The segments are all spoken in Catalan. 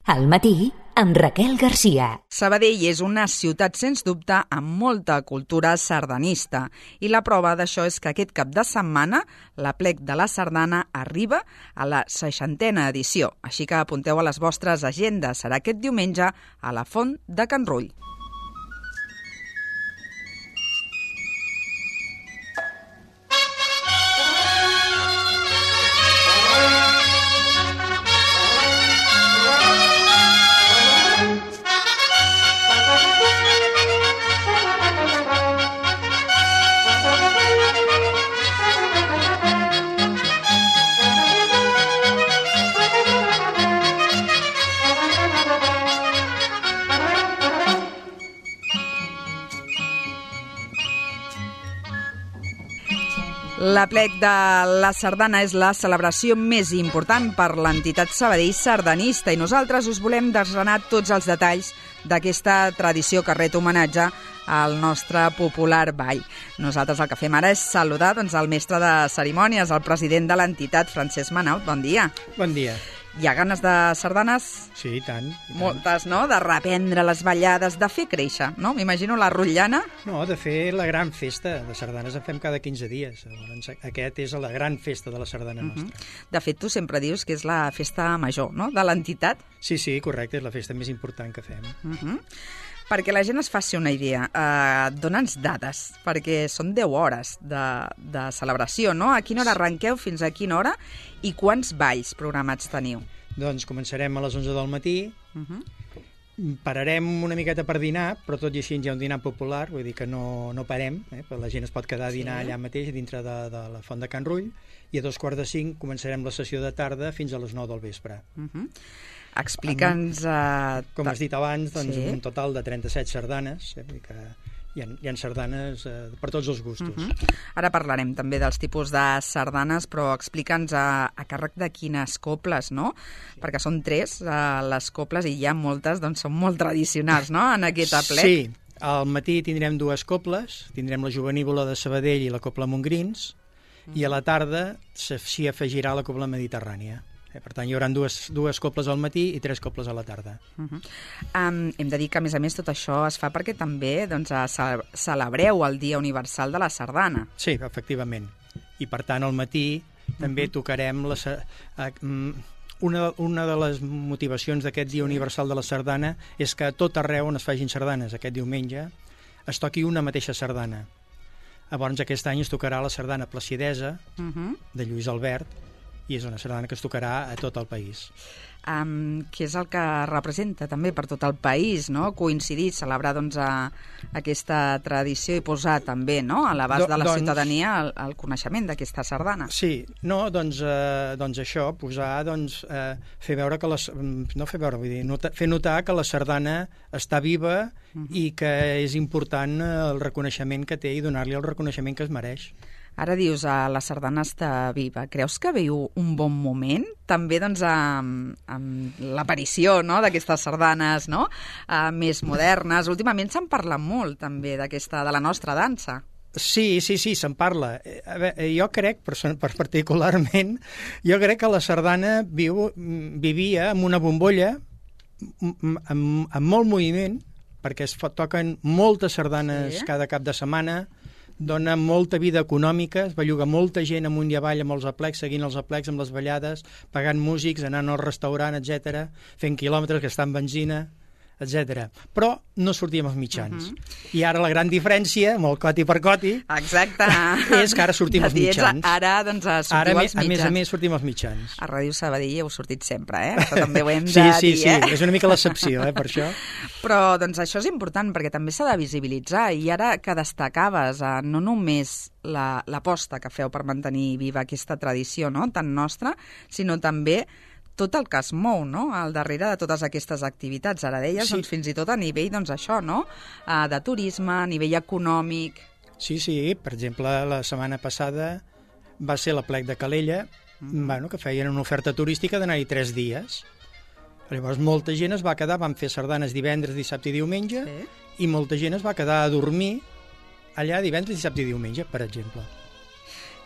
Al matí, amb Raquel Garcia. Sabadell és una ciutat, sens dubte, amb molta cultura sardanista. I la prova d'això és que aquest cap de setmana l'Aplec de la Sardana arriba a la 60a edició. Així que apunteu a les vostres agendes. Serà aquest diumenge a la Font de Can Rull. L'Aplec de la Sardana és la celebració més important per l'entitat Sabadell sardanista i nosaltres us volem desgranar tots els detalls d'aquesta tradició que ret homenatge al nostre popular ball. Nosaltres el que fem ara és saludar el mestre de cerimònies, el president de l'entitat, Francesc Manaut. Bon dia. Bon dia. Hi ha ganes de sardanes? Sí, i tant. Moltes, no? De reprendre les ballades, de fer créixer, no? M'imagino la rotllana. No, de fer la gran festa. De sardanes en fem cada 15 dies. Llavors, aquest és la gran festa de la sardana nostra. De fet, tu sempre dius que és la festa major, no?, de l'entitat. Sí, correcte, és la festa més important que fem. Perquè la gent es faci una idea, dona'ns dades, perquè són 10 hores de celebració, no? A quina hora arrenqueu, fins a quina hora, i quants balls programats teniu? Doncs començarem a les 11 del matí, pararem una miqueta per dinar, però tot i així hi ha un dinar popular, vull dir que no parem, la gent es pot quedar a dinar allà mateix, dintre de la Font de Can Rull, i a 4:45 començarem la sessió de tarda fins a les 9 del vespre. Explica'ns... Com has dit abans, doncs un total de 37 sardanes, vull dir que hi ha sardanes per tots els gustos. Ara parlarem també dels tipus de sardanes, però explica'ns a càrrec de quines coples, no? Perquè són 3 les coples i hi ha moltes, doncs són molt tradicionals, no?, en aquest aplec. Sí, al matí tindrem 2 coples, tindrem la Jovenívola de Sabadell i la Copla Montgrins, i a la tarda s'hi afegirà la Copla Mediterrània. Per tant, hi haurà dues coples al matí i 3 coples a la tarda. Hem de dir que, a més, tot això es fa perquè també celebreu el Dia Universal de la Sardana. Sí, efectivament. I, per tant, al matí també tocarem una de les motivacions d'aquest Dia Universal de la Sardana és que a tot arreu on es fagin sardanes aquest diumenge es toqui una mateixa sardana. Llavors, aquest any es tocarà la sardana Placidesa, de Lluís Albert, i és una sardana que es tocarà a tot el país. Què és el que representa també per tot el país, no? Coincidir, celebrar aquesta tradició i posar també, no?, a l'abast de la ciutadania el coneixement d'aquesta sardana. Sí, no, doncs això, posar, fer veure que fer notar que la sardana està viva i que és important el reconeixement que té i donar-li el reconeixement que es mereix. Ara dius, la sardana està viva. Creus que viu un bon moment? També, amb l'aparició, no?, d'aquestes sardanes, no?, més modernes. Últimament se'n parla molt, també, de la nostra dansa. Sí, se'n parla. Jo crec, particularment, que la sardana vivia amb una bombolla, amb molt moviment, perquè es toquen moltes sardanes cada cap de setmana, dona molta vida econòmica, es belluga molta gent amunt i avall amb els aplecs, seguint els aplecs amb les ballades, pagant músics, anant al restaurant, etc., fent quilòmetres, gastant benzina, etc. Però no sortíem als mitjans. I ara la gran diferència, amb el coti per coti, exacte, és que ara sortim als mitjans. Ara, sortiu als mitjans. A més, sortim als mitjans. A Ràdio Sabadell heu sortit sempre, Això també ho hem de dir, Sí, és una mica l'excepció, per això. Però, això és important, perquè també s'ha de visibilitzar, i ara que destacaves no només l'aposta que feu per mantenir viva aquesta tradició, no?, tan nostra, sinó també tot el que es mou, no?, al darrere de totes aquestes activitats. Ara deies, fins i tot a nivell, això, no?, de turisme, a nivell econòmic. Sí, per exemple, la setmana passada va ser l'Aplec de Calella, que feien una oferta turística d'anar-hi 3 dies. Llavors, molta gent es va quedar, van fer sardanes divendres, dissabte i diumenge, i molta gent es va quedar a dormir allà divendres, dissabte i diumenge, per exemple.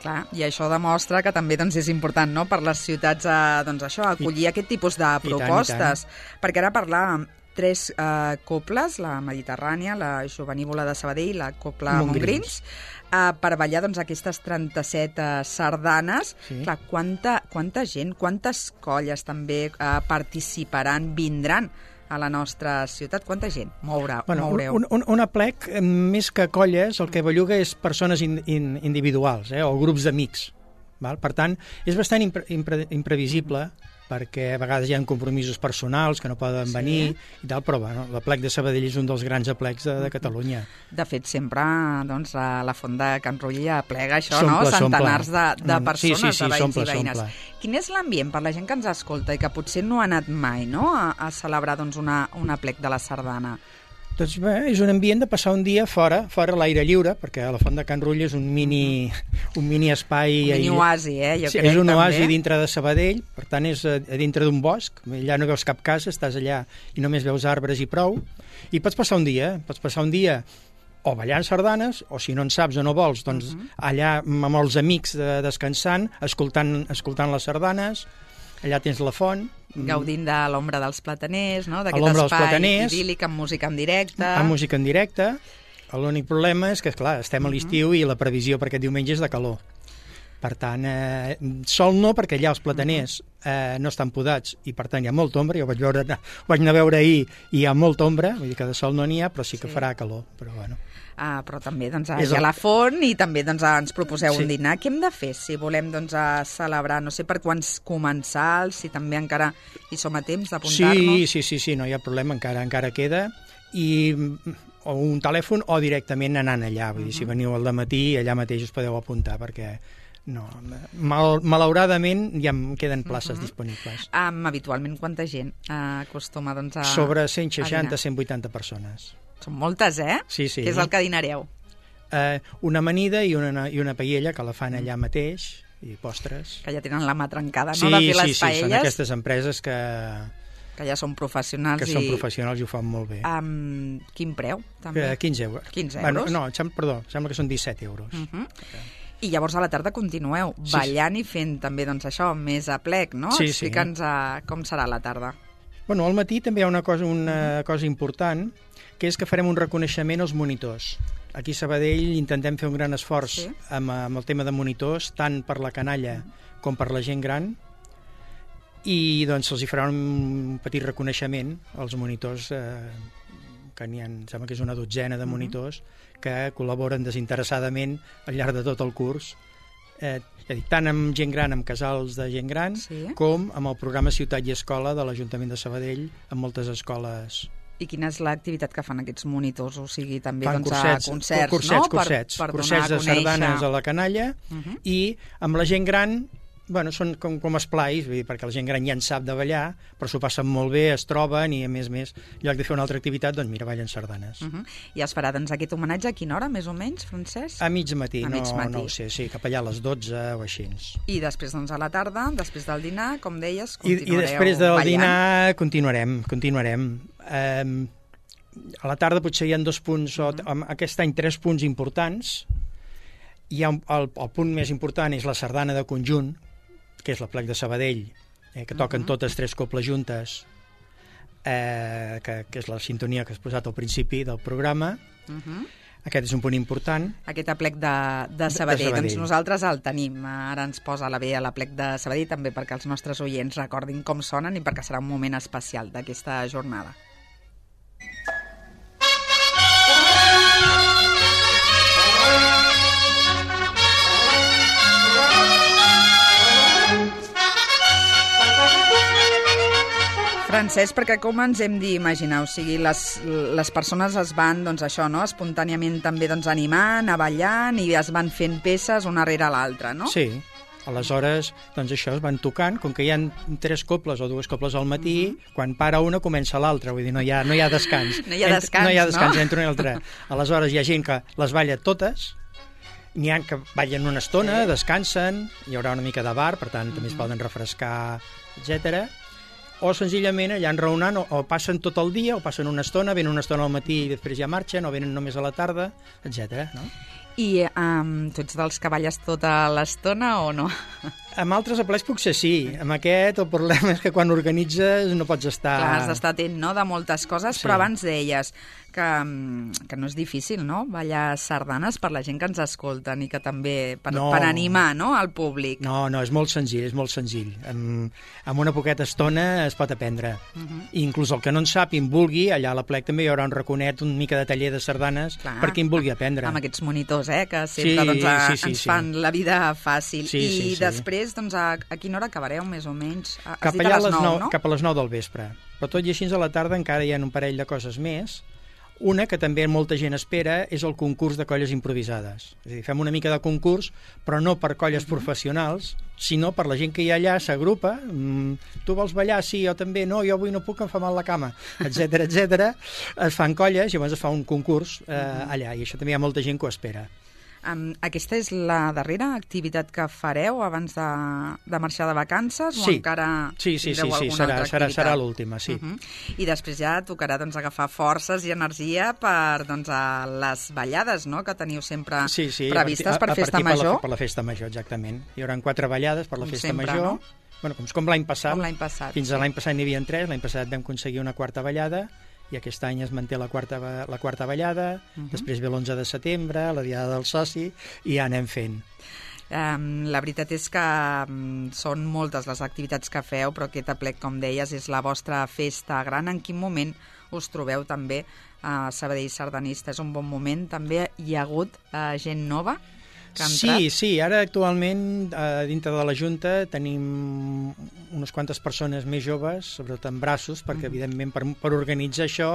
Clar, i això demostra que també doncs, és important, no?, per les ciutats doncs, això, acollir aquest tipus de propostes. Perquè ara parlàvem 3 coples, la Mediterrània, la Jovenívola de Sabadell, la Copla Montgrins, per ballar doncs, aquestes 37 sardanes. Sí. Clar, quanta gent, quantes colles també participaran, vindran a la nostra ciutat? Quanta gent moureu? Un aplec, més que colles, el que belluga és persones individuals, o grups d'amics. Per tant, és bastant imprevisible, perquè a vegades hi ha compromisos personals que no poden venir i tal, però bueno, l'aplec de Sabadell és un dels grans aplecs de Catalunya. De fet, sempre doncs, la Font de Can Rull aplega això, no? Centenars de persones, de veïns i veïnes. Quin és l'ambient per la gent que ens escolta i que potser no ha anat mai, no?, a celebrar doncs, un aplec de la sardana? Doncs bé, és un ambient de passar un dia fora a l'aire lliure, perquè la Font de Can Rull és un mini espai... Un mini oasi, jo crec, és un oasi dintre de Sabadell, per tant és a dintre d'un bosc, allà no veus cap casa, estàs allà i només veus arbres i prou, i pots passar un dia o ballant sardanes, o si no en saps o no vols, doncs allà amb els amics descansant, escoltant les sardanes. Allà tens la font. Gaudint de l'ombra dels plataners, no?, d'aquest espai idíl·lic amb música en directe. Amb música en directe. L'únic problema és que, clar, estem a l'estiu i la previsió per aquest diumenge és de calor. Per tant, sol no, perquè allà els plataners no estan podats i, per tant, hi ha molta ombra. Jo vaig anar a veure ahir i hi ha molta ombra, vull dir que de sol no n'hi ha, però sí que farà calor. Però, bueno. Però també doncs, hi ha la font i també doncs, ens proposeu un dinar. Què hem de fer si volem doncs, celebrar, no sé per quants comensals, si també encara hi som a temps d'apuntar-nos? Sí, no hi ha problema, encara queda. I o un telèfon o directament anant allà. Vull dir, si veniu al dematí, allà mateix us podeu apuntar, perquè no, malauradament ja em queden places disponibles. Habitualment quanta gent acostuma doncs, a sobre 160-180 persones. Són moltes, Sí. Què és el que dinareu? Una amanida i una paella, que la fan allà mateix, i postres. Que ja tenen la mà trencada, no?, de fer les paelles. Sí, són aquestes empreses que ja són professionals. Són professionals i ho fan molt bé. Quin preu, també? 15 euros. 15 euros? Bueno, no, sembla que són 17 euros. I llavors a la tarda continueu ballant i fent també doncs, això, més aplec, no? Sí, Explica'ns com serà la tarda. Bueno, al matí també hi ha una cosa important, que és que farem un reconeixement als monitors. Aquí a Sabadell intentem fer un gran esforç amb el tema de monitors, tant per la canalla com per la gent gran, i doncs se'ls farà un petit reconeixement als monitors, que n'hi ha, em sembla que és una dotzena de monitors, que col·laboren desinteressadament al llarg de tot el curs, tant amb gent gran, amb casals de gent gran, com amb el programa Ciutat i Escola de l'Ajuntament de Sabadell, amb moltes escoles. I quina és l'activitat que fan aquests monitors? O sigui, també fan concerts, no? Cursets de sardanes a la canalla, i amb la gent gran, bueno, són com esplais, vull dir, perquè la gent gran ja en sap de ballar, però s'ho passen molt bé, es troben, i a més, en lloc de fer una altra activitat, doncs mira, ballen sardanes. I es farà doncs, aquest homenatge a quina hora, més o menys, Francesc? A mig matí, no ho sé, sí, cap allà a les 12 o així. I després, doncs, a la tarda, després del dinar, com deies, continuareu I després del ballant. dinar continuarem. A la tarda potser hi ha 2 punts, aquest any 3 punts importants. Hi ha el punt més important és la sardana de conjunt, que és l'aplec de Sabadell, que toquen totes 3 coples juntes, que és la sintonia que has posat al principi del programa. Aquest és un punt important. Aquest aplec de Sabadell. Doncs nosaltres el tenim. Ara ens posa a la vea l'aplec de Sabadell, també perquè els nostres oients recordin com sonen i perquè serà un moment especial d'aquesta jornada. Francesc, perquè com ens hem d'imaginar? O sigui, les persones es van, doncs això, no?, espontàniament també doncs, animant, ballant, i es van fent peces una rere l'altra, no? Sí. Aleshores, doncs això, es van tocant, com que hi ha 3 coples o 2 coples al matí, quan para una comença l'altra, vull dir, no hi ha descans. No hi ha descans, entre una i l'altra. Aleshores, hi ha gent que les balla totes, n'hi ha que ballen una estona, descansen, hi haurà una mica de bar, per tant, també es poden refrescar, etc. O senzillament allà enraonant, o passen tot el dia, o passen una estona, venen una estona al matí i després ja marxen, o venen només a la tarda, etc. No? I tu ets dels que balles tota l'estona o no? Amb altres aplecs potser sí. Amb aquest el problema és que quan organitzes no pots estar... Clar, has d'estar atent, no?, de moltes coses, Sí. però abans deies que no és difícil, no?, ballar sardanes per la gent que ens escolten i que també per animar, no?, al públic. No, és molt senzill, és molt senzill. Amb una poqueta estona es pot aprendre. I inclús el que no en sap i en vulgui, allà a l'aplec també hi haurà un raconet, una mica de taller de sardanes. Clar, per qui en vulgui aprendre. Amb aquests monitors, que sempre ens fan la vida fàcil. I després, doncs, a quina hora acabareu, més o menys? Cap a les 9, no? Cap a les 9 del vespre. Però tot i així a la tarda encara hi ha un parell de coses més. Una que també molta gent espera és el concurs de colles improvisades. És a dir, fem una mica de concurs, però no per colles professionals, sinó per la gent que hi ha allà, s'agrupa, tu vols ballar? Sí, jo també, no, jo avui no puc, em fa mal la cama, etc etc. Es fan colles i llavors es fa un concurs allà, i això també hi ha molta gent que ho espera. Aquesta és la darrera activitat que fareu abans de marxar de vacances? O encara tindreu alguna altra activitat? Serà l'última, sí. I després ja tocarà agafar forces i energia per a les ballades, no?, que teniu sempre previstes per Festa Major. Per la Festa Major, exactament. Hi haurà 4 ballades per la Festa Major. Bueno, com l'any passat. Fins a l'any passat n'hi havia 3, l'any passat vam aconseguir una 4ª ballada, i aquest any es manté la quarta ballada, després ve l'11 de setembre, la Diada del Soci, i ja anem fent. La veritat és que són moltes les activitats que feu, però aquest aplec, com deies, és la vostra festa gran. En quin moment us trobeu també a Sabadell Sardanista? És un bon moment? També hi ha hagut gent nova que ha entrat? Sí, ara actualment dintre de la Junta tenim unes quantes persones més joves, sobretot en braços, perquè evidentment per organitzar això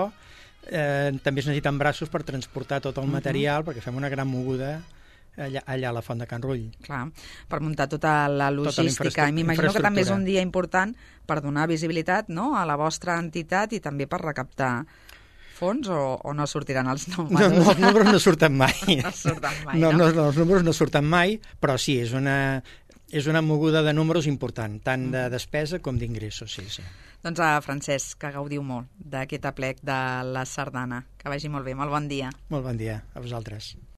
també es necessiten braços per transportar tot el material, perquè fem una gran moguda allà a la Font de Can Rull. Clar, per muntar tota la logística. I m'imagino que també és un dia important per donar visibilitat, no?, a la vostra entitat i també per recaptar fons, o no sortiran els números? No, els números no surten mai. No surten mai, no? Els números no surten mai, però sí, és una moguda de números important, tant de despesa com d'ingressos, sí. Doncs Francesc, que gaudiu molt d'aquest aplec de la sardana. Que vagi molt bé, molt bon dia. Molt bon dia a vosaltres.